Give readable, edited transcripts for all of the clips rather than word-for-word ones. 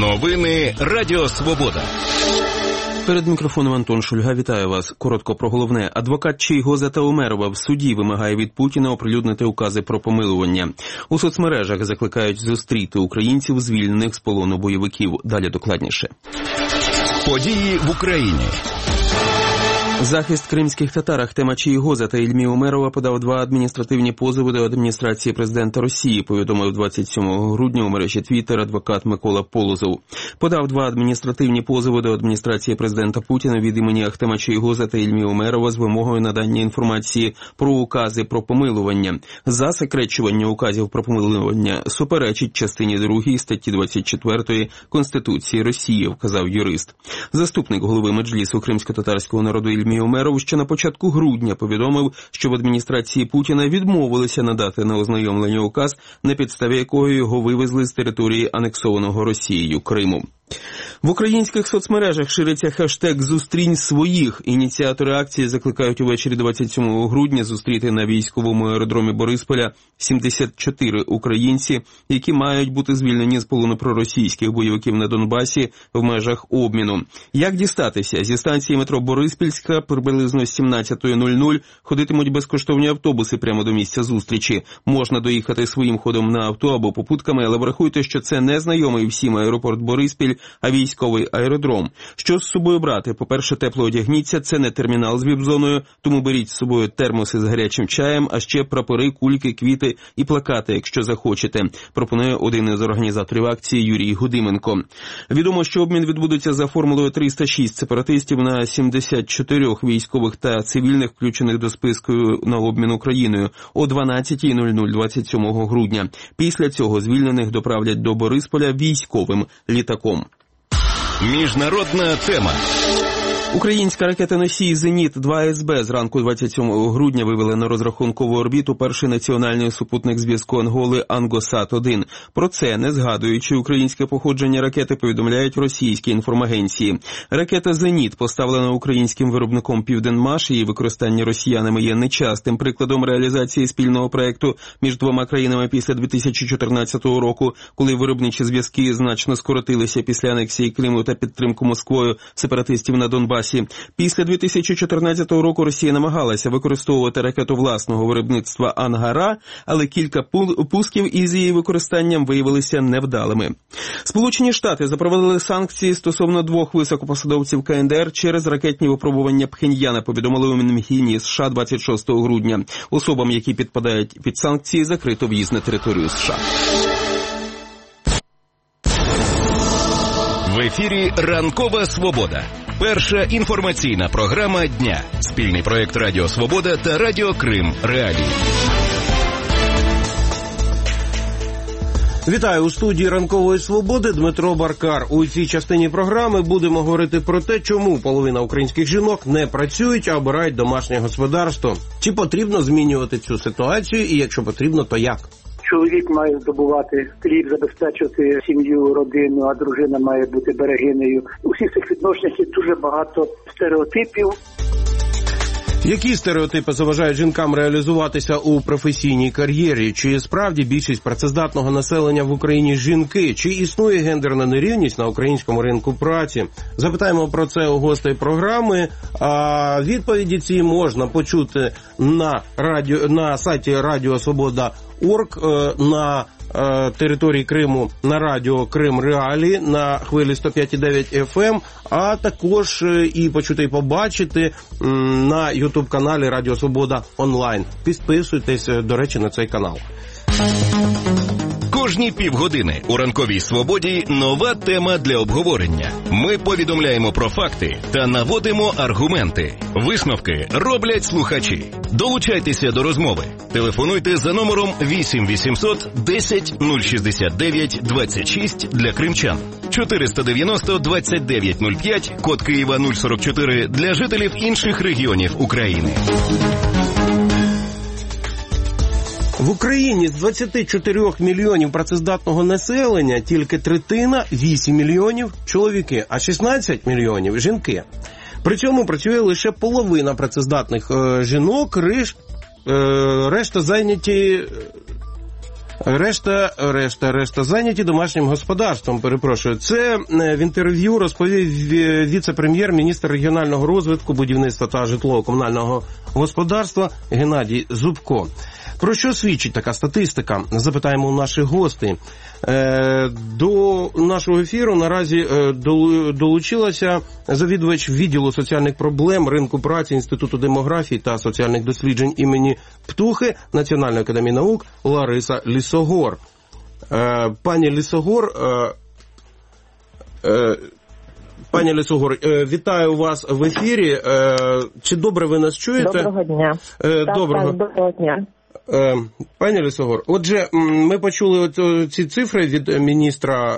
Новини Радіо Свобода. Перед мікрофоном Антон Шульга. Вітаю вас. Коротко про головне. Адвокат Чийгоза та Умерова в суді вимагає від Путіна оприлюднити укази про помилування. У соцмережах закликають зустріти українців, звільнених з полону бойовиків. Далі докладніше. Події в Україні. Захист кримських татар Ахтема Чийгоза та Ільмі Умерова подав 2 адміністративні позови до адміністрації президента Росії, повідомив 27 грудня у мережі Твіттер адвокат Микола Полозов. Подав 2 адміністративні позови до адміністрації президента Путіна від імені Ахтема Чийгоза та Ільмі Умерова з вимогою надання інформації про укази про помилування. Засекречування указів про помилування суперечить частині 2 статті 24 Конституції Росії, вказав юрист. Заступник голови Меджлісу кримсько-татарського народу Ільмі Умеров ще на початку грудня повідомив, що в адміністрації Путіна відмовилися надати на ознайомлення указ, на підставі якого його вивезли з території анексованого Росією Криму. В українських соцмережах шириться хештег «Зустрінь своїх». Ініціатори акції закликають увечері 27 грудня зустріти на військовому аеродромі Борисполя 74 українці, які мають бути звільнені з полону проросійських бойовиків на Донбасі в межах обміну. Як дістатися? Зі станції метро Бориспільська приблизно 17:00 ходитимуть безкоштовні автобуси прямо до місця зустрічі. Можна доїхати своїм ходом на авто або попутками, але врахуйте, що це не знайомий всім аеропорт Бориспіль, а військовий аеродром. Що з собою брати? По-перше, тепло одягніться, це не термінал з віп-зоною, тому беріть з собою термоси з гарячим чаєм, а ще прапори, кульки, квіти і плакати, якщо захочете, пропонує один із організаторів акції Юрій Гудименко. Відомо, що обмін відбудеться за формулою 306 сепаратистів на 74 військових та цивільних, включених до списку на обмін Україною, о 12:00 27 грудня. Після цього звільнених доправлять до Борисполя військовим літаком. Міжнародна тема. Українська ракета-носій «Зеніт-2СБ» зранку 27 грудня вивели на розрахункову орбіту перший національний супутник зв'язку Анголи «Ангосат-1». Про це, не згадуючи українське походження ракети, повідомляють російські інформагенції. Ракета «Зеніт», поставлена українським виробником «Південмаш», її використання росіянами є нечастим прикладом реалізації спільного проєкту між двома країнами після 2014 року, коли виробничі зв'язки значно скоротилися після анексії Криму та підтримку Москвою сепаратистів на Донбасі. Після 2014 року Росія намагалася використовувати ракету власного виробництва «Ангара», але кілька пусків із її використанням виявилися невдалими. Сполучені Штати запровадили санкції стосовно 2 високопосадовців КНДР через ракетні випробування Пхеньяна, повідомили у Мінфіні США 26 грудня. Особам, які підпадають під санкції, закрито в'їзд на територію США. В ефірі «Ранкова Свобода». Перша інформаційна програма дня. Спільний проєкт Радіо Свобода та Радіо Крим Реалії. Вітаю, у студії «Ранкової Свободи» Дмитро Баркар. У цій частині програми будемо говорити про те, чому половина українських жінок не працюють, а обирають домашнє господарство. Чи потрібно змінювати цю ситуацію і якщо потрібно, то як? Чоловік має здобувати хліб, забезпечувати сім'ю, родину, а дружина має бути берегинею. У всіх цих відношеннях є дуже багато стереотипів. Які стереотипи заважають жінкам реалізуватися у професійній кар'єрі? Чи справді більшість працездатного населення в Україні жінки? Чи існує гендерна нерівність на українському ринку праці? Запитаємо про це у гостей програми. А відповіді ці можна почути на сайті Радіо Свобода.орг, на території Криму на радіо Крим Реалії на хвилі 105,9 FM, а також і почути, і побачити на YouTube-каналі Радіо Свобода онлайн. Підписуйтесь, до речі, на цей канал. Кожні півгодини у «Ранковій Свободі» нова тема для обговорення. Ми повідомляємо про факти та наводимо аргументи. Висновки роблять слухачі. Долучайтеся до розмови. Телефонуйте за номером 8 800 10 069 26 для кримчан. 490 29 05, код Києва 044 для жителів інших регіонів України. В Україні з 24 мільйонів працездатного населення тільки третина, 8 мільйонів – чоловіки, а 16 мільйонів – жінки. При цьому працює лише половина працездатних жінок, решта зайняті Решта зайняті домашнім господарством, перепрошую. Це в інтерв'ю розповів віце-прем'єр-міністр регіонального розвитку, будівництва та житлово-комунального господарства Геннадій Зубко. Про що свідчить така статистика? Запитаємо у наших гостей. До нашого ефіру наразі долучилася завідувач відділу соціальних проблем ринку праці Інституту демографії та соціальних досліджень імені Птухи Національної академії наук Лариса Лісогор. Пані Лісогор, вітаю вас в ефірі. Чи добре ви нас чуєте? Доброго дня. Доброго дня. Пані Лісогор, отже, ми почули ці цифри від міністра.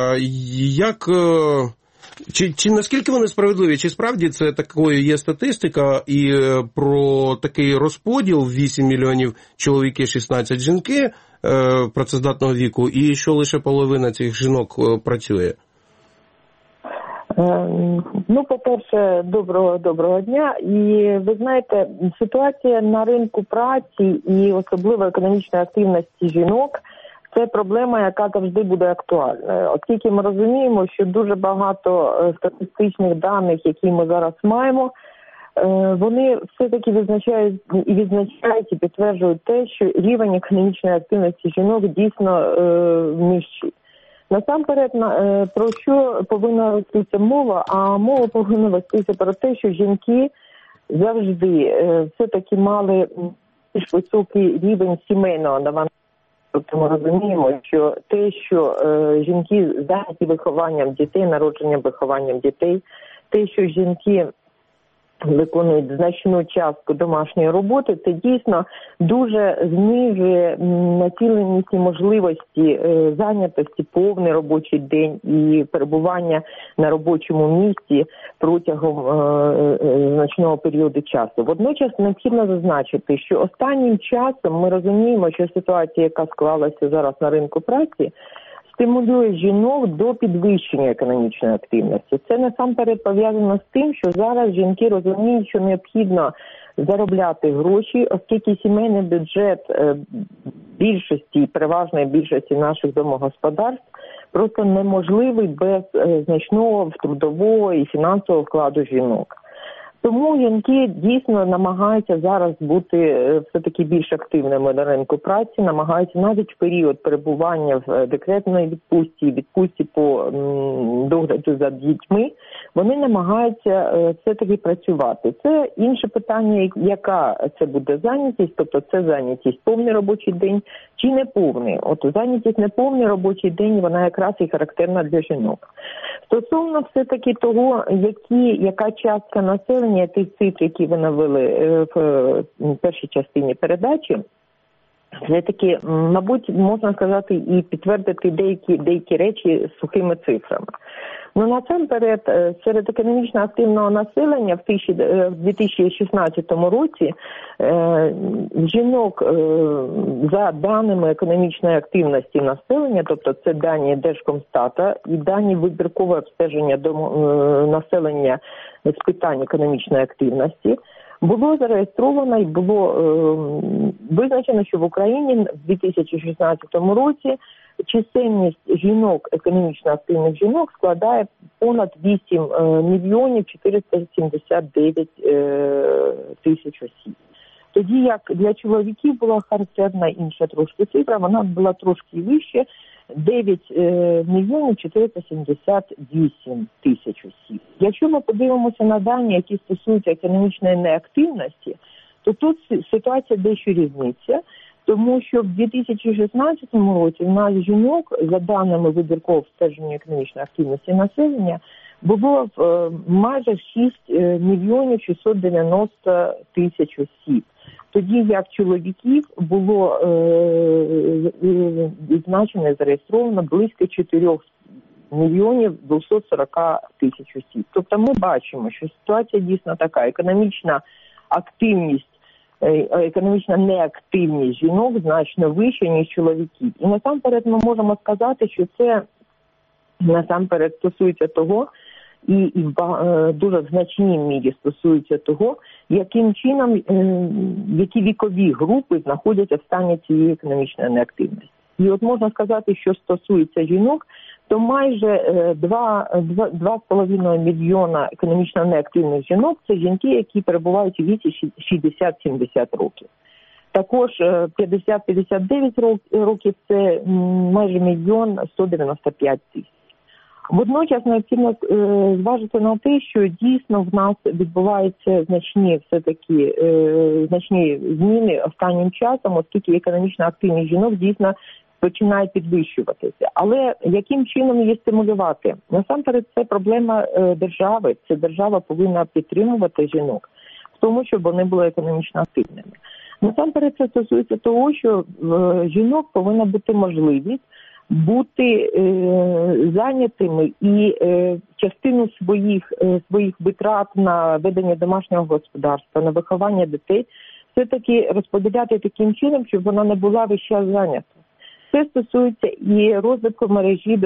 Чи наскільки вони справедливі? Чи справді це такою є статистика і про такий розподіл 8 мільйонів чоловіки, 16 жінки працездатного віку, і що лише половина цих жінок працює? По-перше, доброго дня. І ви знаєте, ситуація на ринку праці і особливо економічної активності жінок – це проблема, яка завжди буде актуальною. Оскільки ми розуміємо, що дуже багато статистичних даних, які ми зараз маємо, вони все-таки відзначають і підтверджують те, що рівень економічної активності жінок дійсно нижчий. Насамперед, про що повинна вестися мова? А мова повинна вестися про те, що жінки завжди все-таки мали більш високий рівень сімейного навантаження. Тобто ми розуміємо, що те, що жінки зайняті вихованням дітей, народженням, вихованням дітей, те, що жінки виконують значну частку домашньої роботи, це дійсно дуже знижує націленість і можливості зайнятості, повний робочий день і перебування на робочому місці протягом значного періоду часу. Водночас необхідно зазначити, що останнім часом ми розуміємо, що ситуація, яка склалася зараз на ринку праці, стимулює жінок до підвищення економічної активності. Це насамперед пов'язано з тим, що зараз жінки розуміють, що необхідно заробляти гроші, оскільки сімейний бюджет більшості, переважної більшості наших домогосподарств просто неможливий без значного трудового і фінансового вкладу жінок. Тому жінки дійсно намагаються зараз бути все-таки більш активними на ринку праці, намагаються навіть в період перебування в декретної відпустці по догляду за дітьми, вони намагаються все-таки працювати. Це інше питання, яка це буде зайнятість, тобто це зайнятість повний робочий день чи неповний. От зайнятість неповний робочий день, вона якраз і характерна для жінок. Стосовно все-таки того, яка частка населення, тих цифр, які ви навели в першій частині передачі, все-таки, мабуть, можна сказати і підтвердити деякі речі сухими цифрами. Насамперед, серед економічно активного населення в 2016 році жінок за даними економічної активності населення, тобто це дані Держкомстата і дані вибіркове обстеження населення з питань економічної активності, було зареєстровано і було визначено, що в Україні в 2016 році чисельність жінок, економічно активних жінок, складає понад 8 мільйонів 479 тисяч осіб. Тоді як для чоловіків була характерна інша трошки цифра, вона була трошки вище, 9 мільйонів 478 тисяч осіб. Якщо ми подивимося на дані, які стосуються економічної неактивності, то тут ситуація дещо різниця, тому що в 2016 році в нас жінок, за даними вибіркового обстеження економічної активності населення, було майже 6 мільйонів 690 тисяч осіб. Тоді як чоловіків було відзначено і зареєстровано близько 4 мільйонів 240 тисяч осіб. Тобто ми бачимо, що ситуація дійсно така. Економічна неактивність жінок значно вища, ніж чоловіків. І насамперед ми можемо сказати, що це насамперед стосується того, і в дуже значній мірі стосується того, яким чином, які вікові групи знаходяться в стані цієї економічної неактивності. І от можна сказати, що стосується жінок, то майже 2,5 мільйона економічно неактивних жінок – це жінки, які перебувають у віці 60-70 років. Також 50-59 років – це майже 1 195 000. Водночас необхідно зважити на те, що дійсно в нас відбуваються значні зміни останнім часом, оскільки економічно активність жінок дійсно починає підвищуватися. Але яким чином її стимулювати? Насамперед, це проблема держави. Це держава повинна підтримувати жінок в тому, щоб вони були економічно активними. Насамперед, це стосується того, що в жінок повинна бути можливість бути зайнятими і частину своїх витрат на ведення домашнього господарства, на виховання дітей, все-таки розподіляти таким чином, щоб вона не була весь час зайнята. Це стосується і розвитку мережі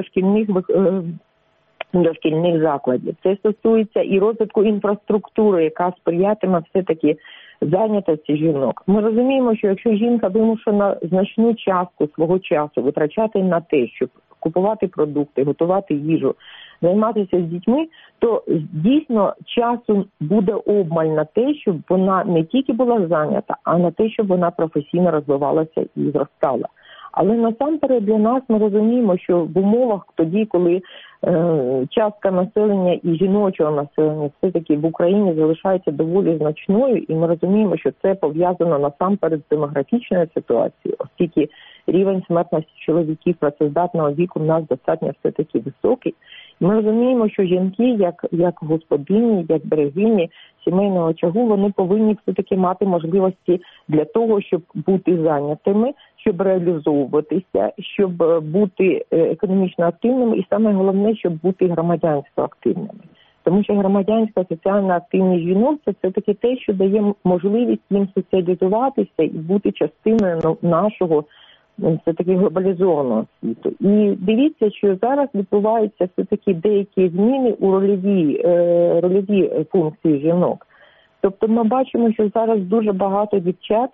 дошкільних закладів. Це стосується і розвитку інфраструктури, яка сприятиме все-таки зайнятості жінок. Ми розуміємо, що якщо жінка вимушена значну частку свого часу витрачати на те, щоб купувати продукти, готувати їжу, займатися з дітьми, то дійсно часу буде обмаль на те, щоб вона не тільки була зайнята, а на те, щоб вона професійно розвивалася і зростала. Але насамперед для нас ми розуміємо, що в умовах тоді, коли частка населення і жіночого населення все-таки в Україні залишається доволі значною, і ми розуміємо, що це пов'язано насамперед з демографічною ситуацією, оскільки рівень смертності чоловіків працездатного віку в нас достатньо все-таки високий. Ми розуміємо, що жінки, як господині, як берегині сімейного очагу, вони повинні все-таки мати можливості для того, щоб бути зайнятими, щоб реалізовуватися, щоб бути економічно активними і саме головне, щоб бути громадянсько активними. Тому що громадянська соціальна активність жінок – це все-таки те, що дає можливість їм соціалізуватися і бути частиною нашого все-таки глобалізованого світу. І дивіться, що зараз відбуваються все-таки деякі зміни у рольові функції жінок. Тобто ми бачимо, що зараз дуже багато дівчат,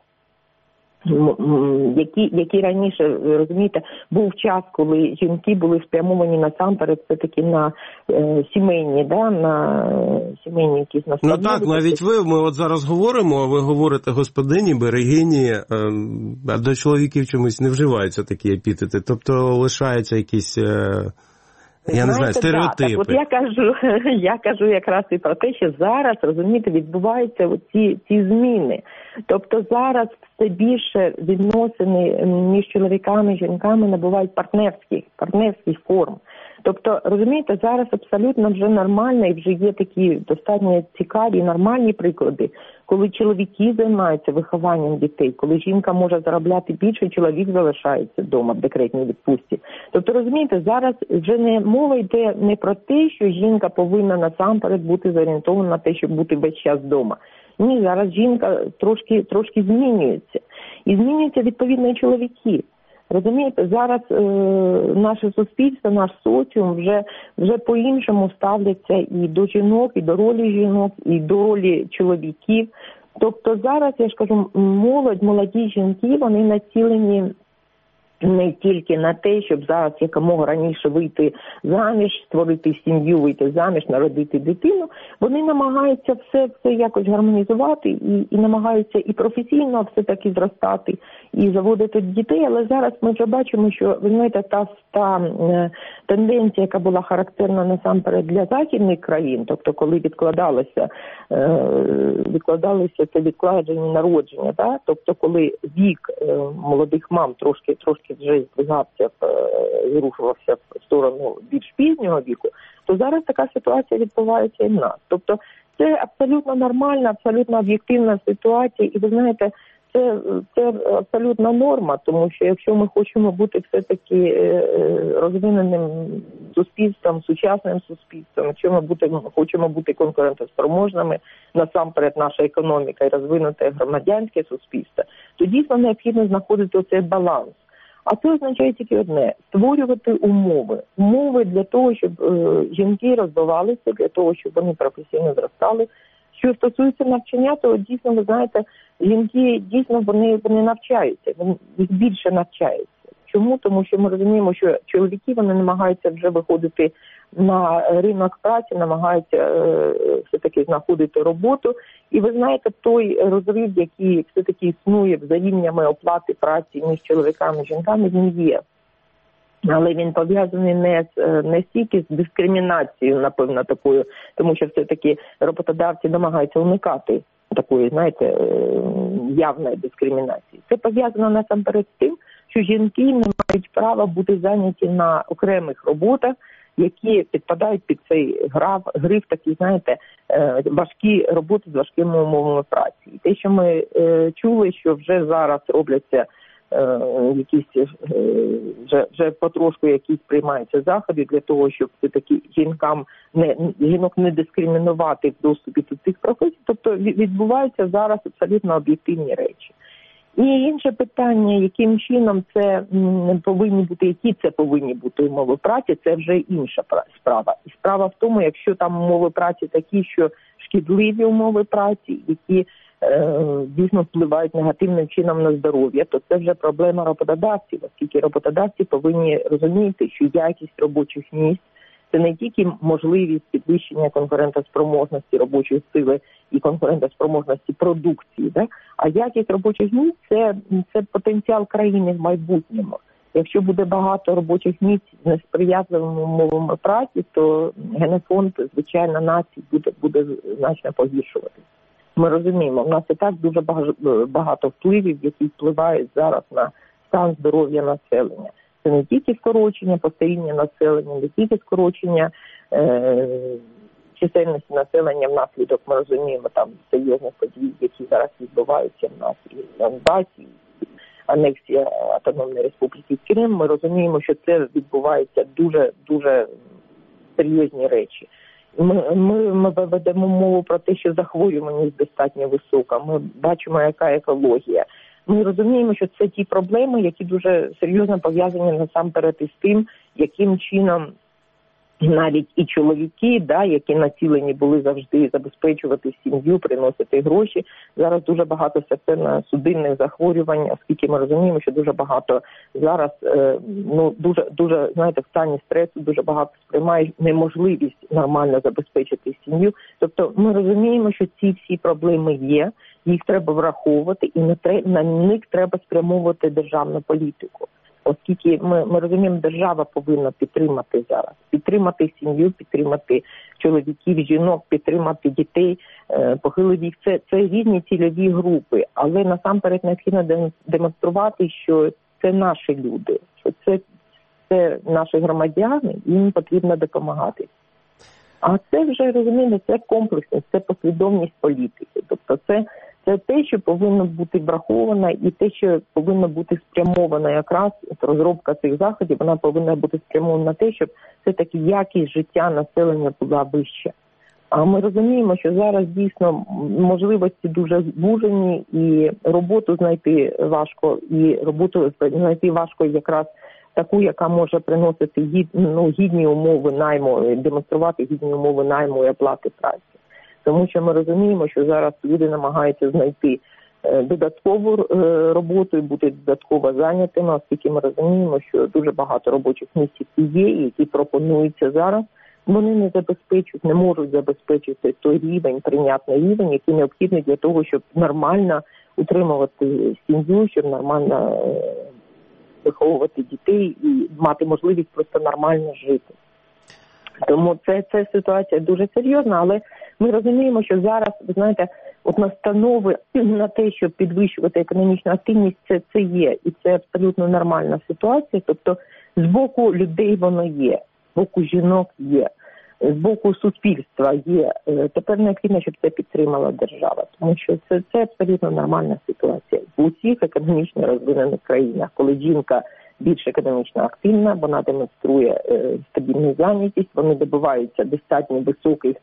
які раніше, розумієте, був час, коли жінки були спрямовані насамперед все-таки на сімейні, на сімейні якісь настанови. Ну так, навіть ми от зараз говоримо, а ви говорите господині, берегині, а до чоловіків чомусь не вживаються такі епітети, тобто лишаються якісь... Я не знаю, стереотипи. Так, от я кажу якраз і про те, що зараз, розумієте, відбуваються ці зміни. Тобто зараз все більше відносини між чоловіками і жінками набувають партнерських форм. Тобто, розумієте, зараз абсолютно вже нормально і вже є такі достатньо цікаві і нормальні приклади, коли чоловіки займаються вихованням дітей, коли жінка може заробляти більше, чоловік залишається вдома в декретній відпустці. Тобто, розумієте, зараз вже мова йде не про те, що жінка повинна насамперед бути зорієнтована на те, щоб бути весь час вдома. Ні, зараз жінка трошки змінюється. І змінюються відповідно і чоловіки. Розумієте, зараз наше суспільство, наш соціум вже по-іншому ставляться і до жінок, і до ролі жінок, і до ролі чоловіків. Тобто зараз, я ж кажу, молоді жінки, вони націлені не тільки на те, щоб зараз якомога раніше вийти заміж, створити сім'ю, вийти заміж, народити дитину. Вони намагаються все якось гармонізувати і намагаються і професійно все-таки зростати, і заводити дітей. Але зараз ми вже бачимо, що, ви знаєте, та тенденція, яка була характерна насамперед для західних країн, тобто коли відкладалося це відкладення народження, тобто коли вік молодих мам трошки вже здвигався, рухався в сторону більш пізнього віку, то зараз така ситуація відбувається і в нас. Тобто це абсолютно нормальна, абсолютно об'єктивна ситуація, і ви знаєте, це абсолютна норма, тому що якщо ми хочемо бути все-таки розвиненим суспільством, сучасним суспільством, якщо ми хочемо бути конкурентоспроможними, насамперед наша економіка і розвинуте громадянське суспільство, то дійсно необхідно знаходити оцей баланс. А це означає тільки одне – створювати умови для того, щоб жінки розвивалися, для того, щоб вони професійно зростали. Що стосується навчання, то дійсно, ви знаєте, жінки дійсно вони навчаються, їх більше навчаються. Чому? Тому що ми розуміємо, що чоловіки, вони намагаються вже виходити на ринок праці, намагаються все-таки знаходити роботу. І ви знаєте, той розрив, який все-таки існує за рівнями оплати праці між чоловіками і жінками, він є. Але він пов'язаний не стільки з дискримінацією, напевно, такою, тому що все-таки роботодавці намагаються уникати такої, знаєте, явної дискримінації. Це пов'язано насамперед з тим, що жінки не мають права бути зайняті на окремих роботах, які підпадають під цей гриф такі, знаєте, важкі роботи з важкими умовами праці. І те, що ми чули, що вже зараз робляться якісь, вже потрошку якісь приймаються заходи для того, щоб все-таки жінок не дискримінувати в доступі до цих професій. Тобто відбуваються зараз абсолютно об'єктивні речі. І інше питання, яким чином це повинні бути, які це повинні бути умови праці, це вже інша справа. І справа в тому, якщо там умови праці такі, що шкідливі умови праці, які дійсно впливають негативним чином на здоров'я, то це вже проблема роботодавців, оскільки роботодавці повинні розуміти, що якість робочих місць – це не тільки можливість підвищення конкурентоспроможності робочої сили і конкурентоспроможності продукції, да? А якість робочих місць – це потенціал країни в майбутньому. Якщо буде багато робочих місць з несприятливими умовами праці, то генофонд, звичайно, націй буде значно погіршуватися. Ми розуміємо, в нас і так дуже багато впливів, які впливають зараз на стан здоров'я населення. Це не тільки скорочення постаріння населення, не тільки скорочення чисельності населення внаслідок, ми розуміємо, там серйозних подій, які зараз відбуваються в нас і в Донбасі, і анексія Автономної Республіки Крим. Ми розуміємо, що це відбуваються дуже серйозні речі. Ми ведемо мову про те, що захворюваність достатньо висока. Ми бачимо, яка екологія. Ми розуміємо, що це ті проблеми, які дуже серйозно пов'язані насамперед із тим, яким чином навіть і чоловіки, да, які націлені були завжди забезпечувати сім'ю, приносити гроші. Зараз дуже багато серцево-судинних захворювань, оскільки ми розуміємо, що дуже багато зараз, дуже, знаєте, в стані стресу дуже багато сприймають неможливість нормально забезпечити сім'ю. Тобто ми розуміємо, що ці всі проблеми є, їх треба враховувати і на них треба спрямовувати державну політику. Оскільки ми розуміємо, держава повинна підтримати зараз. Підтримати сім'ю, підтримати чоловіків, жінок, підтримати дітей, похилий вік. Це різні цільові групи. Але насамперед необхідно демонструвати, що це наші люди, що це наші громадяни, їм потрібно допомагати. А це вже, розумієте, це комплексність, це послідовність політики. Тобто це те, що повинно бути враховано, і те, що повинно бути спрямовано якраз розробка цих заходів, вона повинна бути спрямована на те, щоб все-таки якість життя населення була вища. А ми розуміємо, що зараз дійсно можливості дуже звужені, і роботу знайти важко, і роботу знайти важко якраз таку, яка може приносити гідні умови найму, демонструвати гідні умови найму і оплати праці. Тому що ми розуміємо, що зараз люди намагаються знайти додаткову роботу і бути додатково зайнятими, оскільки ми розуміємо, що дуже багато робочих місць є, які пропонуються зараз. Вони не забезпечують, не можуть забезпечити той рівень, прийнятний рівень, який необхідний для того, щоб нормально утримувати сім'ю, щоб нормально виховувати дітей і мати можливість просто нормально жити. Тому це ситуація дуже серйозна, але ми розуміємо, що зараз, ви знаєте, от настанови на те, щоб підвищувати економічну активність, це є. І це абсолютно нормальна ситуація. Тобто з боку людей воно є, з боку жінок є, з боку суспільства є. Тепер необхідно, щоб це підтримала держава. Тому що це абсолютно нормальна ситуація. В усіх економічно розвинених країнах, коли жінка більш економічно активна, вона демонструє стабільну зайнятість, вони добиваються достатньо високих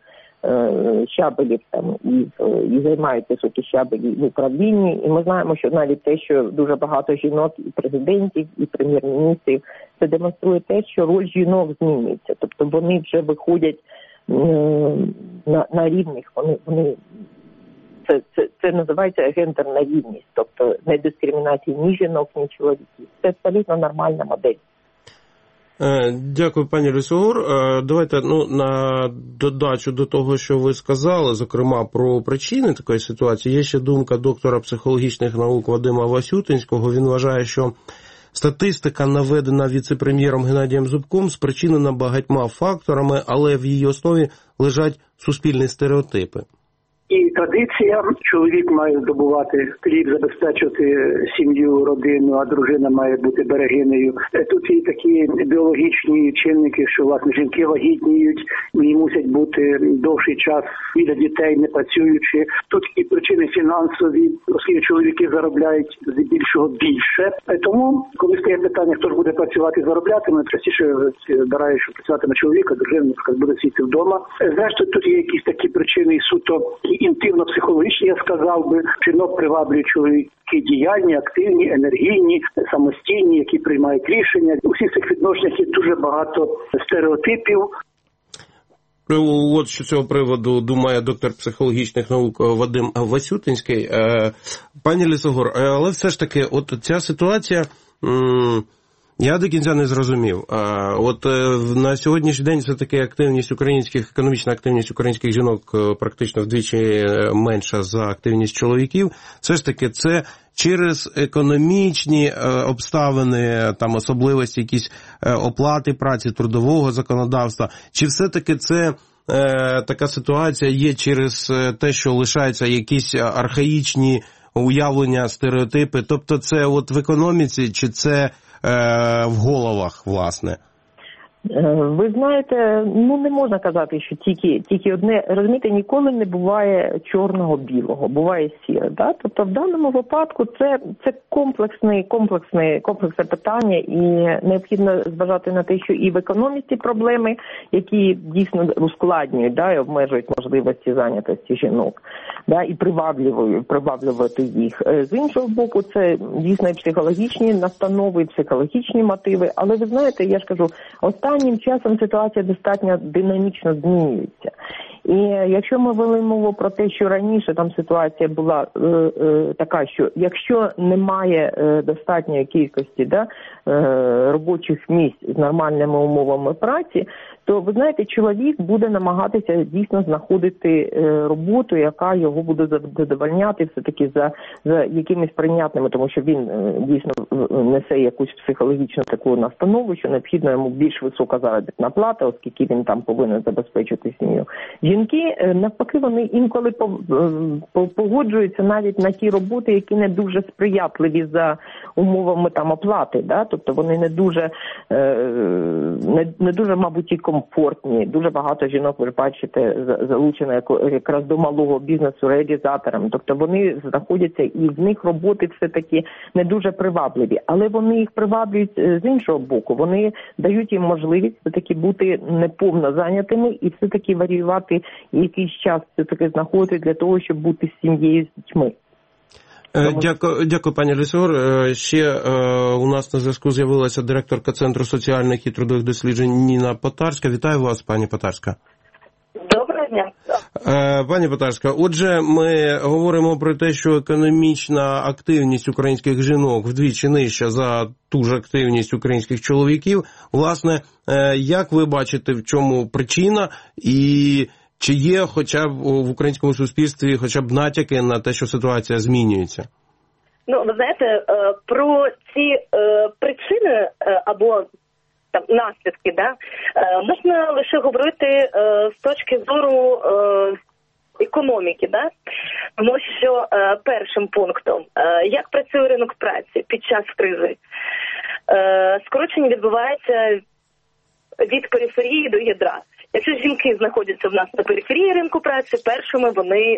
щабелів там і займають високі щабелі в управлінні. І ми знаємо, що навіть те, що дуже багато жінок і президентів, і прем'єр-міністрів, це демонструє те, що роль жінок змінюється. Тобто вони вже виходять на рівних, вони Це називається гендерна рівність, тобто не дискримінація ні жінок, ні чоловіків. Це абсолютно нормальна модель. Дякую, пані Лисогор. Давайте на додачу до того, що ви сказали, зокрема про причини такої ситуації, є ще думка доктора психологічних наук Вадима Васютинського. Він вважає, що статистика, наведена віце-прем'єром Геннадієм Зубком, спричинена багатьма факторами, але в її основі лежать суспільні стереотипи. І традиція, чоловік має здобувати хліб, забезпечувати сім'ю, родину, а дружина має бути берегинею. Тут є такі біологічні чинники, що, власне, жінки вагітніють і мусять бути довший час біля дітей, не працюючи. Тут і причини фінансові, оскільки чоловіки заробляють здебільшого більше. Тому, коли стає питання, хто ж буде працювати і заробляти, частіше збирають, що працюватиме чоловіка, дружина буде сидіти вдома. Зрештою, тут є якісь такі причини і суто інтимно-психологічні, я сказав би. Жінок приваблюють чоловіки діяльні, активні, енергійні, самостійні, які приймають рішення. У всіх цих відношеннях є дуже багато стереотипів. От що з цього приводу думає доктор психологічних наук Вадим Васютинський. Пані Лисогор, але все ж таки, от ця ситуація... Я до кінця не зрозумів. От на сьогоднішній день все-таки економічна активність українських жінок практично вдвічі менша за активність чоловіків. Все ж таки це через економічні обставини, там особливості, якісь оплати праці, трудового законодавства. Чи все-таки це така ситуація є через те, що лишаються якісь архаїчні уявлення, стереотипи? Тобто це от в економіці, чи це в головах, власне? Ви знаєте, не можна казати, що тільки одне, розумієте, ніколи не буває чорного-білого, буває сіре, да? Тобто в даному випадку це комплексне питання, і необхідно зважати на те, що і в економіці проблеми, які дійсно ускладнюють, да, і обмежують можливості зайнятості жінок, да, і приваблювати їх. З іншого боку, це дійсно і психологічні настанови, і психологічні мотиви, але ви знаєте, я ж кажу, останнім часом ситуація достатньо динамічно змінюється. І якщо ми вели мову про те, що раніше там ситуація була така, що якщо немає достатньої кількості робочих місць з нормальними умовами праці, то, ви знаєте, чоловік буде намагатися дійсно знаходити роботу, яка його буде задовольняти все-таки за якимись прийнятними, тому що він дійсно несе якусь психологічну таку настанову, що необхідно йому більш висока заробітна плата, оскільки він там повинен забезпечити сім'ю. Жінки, навпаки, вони інколи погоджуються навіть на ті роботи, які не дуже сприятливі за умовами там оплати, да? Тобто вони не дуже, мабуть, і комфортні. Дуже багато жінок, ви бачите, залучено якраз до малого бізнесу реалізаторами. Тобто вони знаходяться, і в них роботи все-таки не дуже привабливі. Але вони їх приваблюють з іншого боку. Вони дають їм можливість все-таки бути неповно зайнятими і все-таки варіювати якийсь час, все-таки знаходити для того, щоб бути з сім'єю, з дітьми. Дякую, пані Лисогор. Ще у нас на зв'язку з'явилася директорка Центру соціальних і трудових досліджень Ніна Потарська. Вітаю вас, пані Потарська. Доброго дня. Пані Потарська, отже, ми говоримо про те, що економічна активність українських жінок вдвічі нижча за ту ж активність українських чоловіків. Власне, як ви бачите, в чому причина і чи є хоча б в українському суспільстві хоча б натяки на те, що ситуація змінюється? Ви знаєте, про ці причини або там наслідки, можна лише говорити з точки зору економіки, тому що першим пунктом, як працює ринок праці під час кризи, скорочення відбувається від периферії до ядра. Якщо жінки знаходяться в нас на периферії ринку праці, першими вони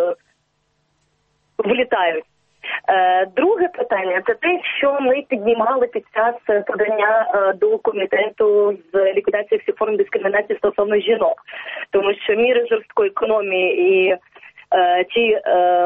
влітають. Друге питання – це те, що ми піднімали під час подання до комітету з ліквідації всіх форм дискримінації стосовно жінок. Тому що міри жорсткої економії і ті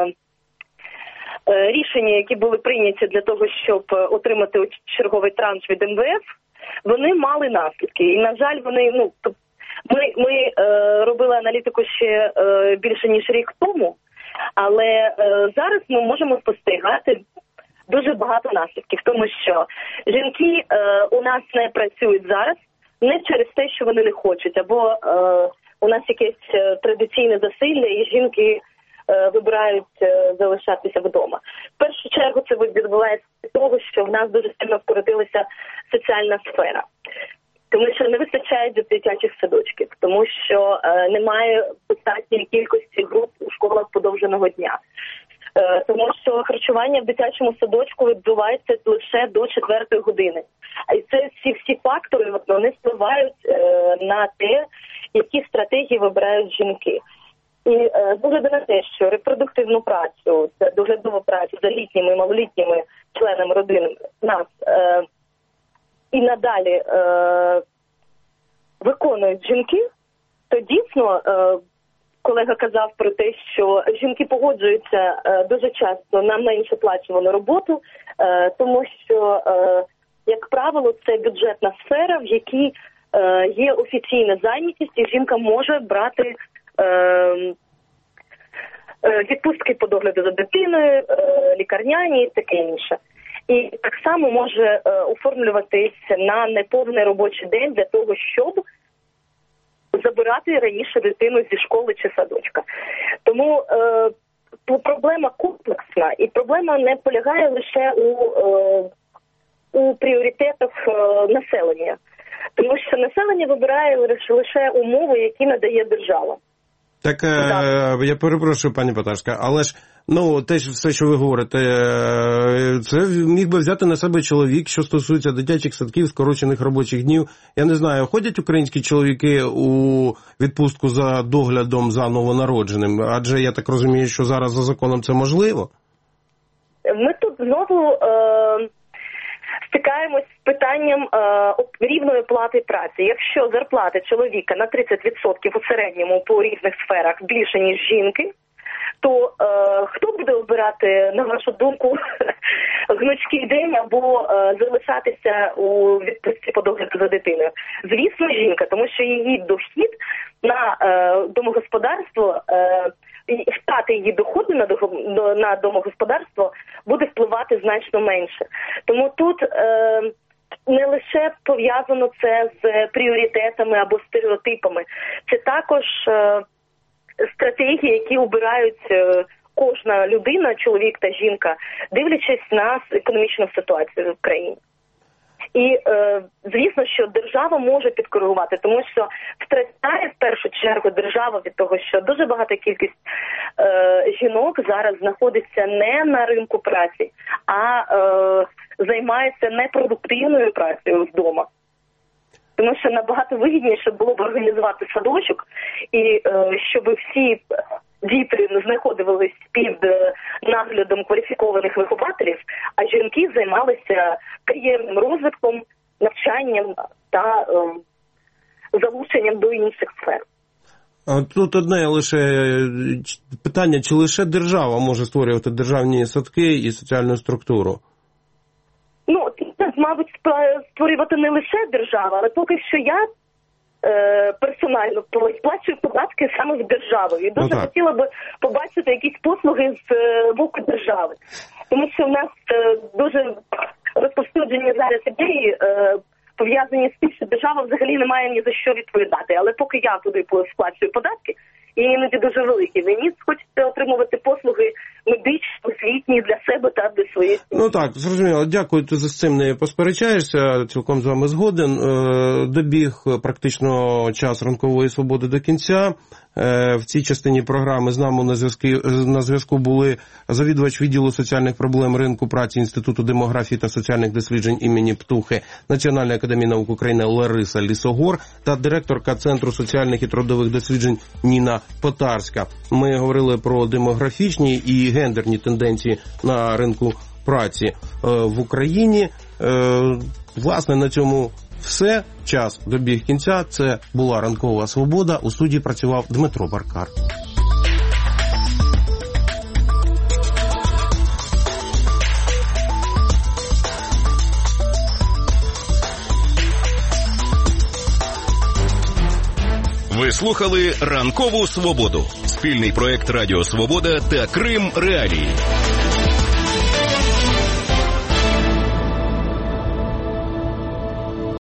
рішення, які були прийняті для того, щоб отримати черговий транш від МВФ, вони мали наслідки. І, на жаль, ми робили аналітику ще більше, ніж рік тому, Але зараз ми можемо спостерігати дуже багато наслідків, тому що жінки у нас не працюють зараз не через те, що вони не хочуть, або у нас якесь традиційне засилля, і жінки вибирають залишатися вдома. В першу чергу це відбувається від того, що в нас дуже сильно скоротилася соціальна сфера. Тому що не вистачає дитячих садочків, тому що немає достатньої кількості груп у школах подовженого дня. Тому що харчування в дитячому садочку відбувається лише до 4 години. І це всі фактори вони впливають на те, які стратегії вибирають жінки. І з огляду на те, що репродуктивну працю, це доглядову працю за літніми і малолітніми членами родин нас і надалі виконують жінки, то дійсно колега казав про те, що жінки погоджуються дуже часто на менш оплачувану роботу, тому що, як правило, це бюджетна сфера, в якій є офіційна зайнятість, і жінка може брати відпустки по догляду за дитиною, лікарняні і таке інше. І так само може оформлюватися на неповний робочий день для того, щоб забирати раніше дитину зі школи чи садочка. Тому проблема комплексна, і проблема не полягає лише у пріоритетах населення. Тому що населення вибирає лише умови, які надає держава. Так, я перепрошую, пані Поташка, але ж, теж все, що ви говорите, це міг би взяти на себе чоловік, що стосується дитячих садків, скорочених робочих днів. Я не знаю, ходять українські чоловіки у відпустку за доглядом за новонародженим? Адже я так розумію, що зараз за законом це можливо. Ми тут знову стикаємось з питанням рівної плати праці. Якщо зарплата чоловіка на 30% у середньому по різних сферах більше, ніж жінки, то хто буде обирати, на вашу думку, гнучкий день або залишатися у відпустці по догляду за дитиною? Звісно, жінка, тому що її дохід на домогосподарство, втрати її доходу на домогосподарство буде впливати значно менше. Тому тут не лише пов'язано це з пріоритетами або стереотипами. Це також стратегії, які обирають кожна людина, чоловік та жінка, дивлячись на економічну ситуацію в країні. І, звісно, що держава може підкоригувати, тому що втрачає в першу чергу держава від того, що дуже багата кількість жінок зараз знаходиться не на ринку праці, а займається непродуктивною працею вдома. Тому що набагато вигідніше було б організувати садочок, і щоб всі діти знаходились під наглядом кваліфікованих вихователів, а жінки займалися кар'єрним розвитком, навчанням та залученням до інших сфер. Тут одне лише питання, чи лише держава може створювати державні садки і соціальну структуру? Мабуть, створювати не лише держава, але поки що я персонально сплачую податки саме в державу. І дуже хотіла би побачити якісь послуги з боку держави. Тому що в нас дуже розповсюджені зараз ідеї, пов'язані з тим, що держава взагалі не має ні за що відповідати. Але поки я туди сплачую податки, і іноді дуже великі, мені хочеться отримувати послуги медичні, освітні для себе та для своєї сім'ї. Так, зрозуміло. Дякую, ти з цим не посперечаєшся, цілком з вами згоден. Добіг практично час ранкової свободи до кінця. В цій частині програми з нами на зв'язку були завідувач відділу соціальних проблем ринку праці Інституту демографії та соціальних досліджень імені Птухи Національної академії наук України Лариса Лісогор та директорка Центру соціальних і трудових досліджень Ніна Потарська. Ми говорили про демографічні і гендерні тенденції на ринку праці в Україні. Власне, на цьому все. Час добіг кінця. Це була ранкова свобода. У студії працював Дмитро Баркар. Ви слухали «Ранкову свободу» Спільний проект Радіо Свобода та Крим Реалії.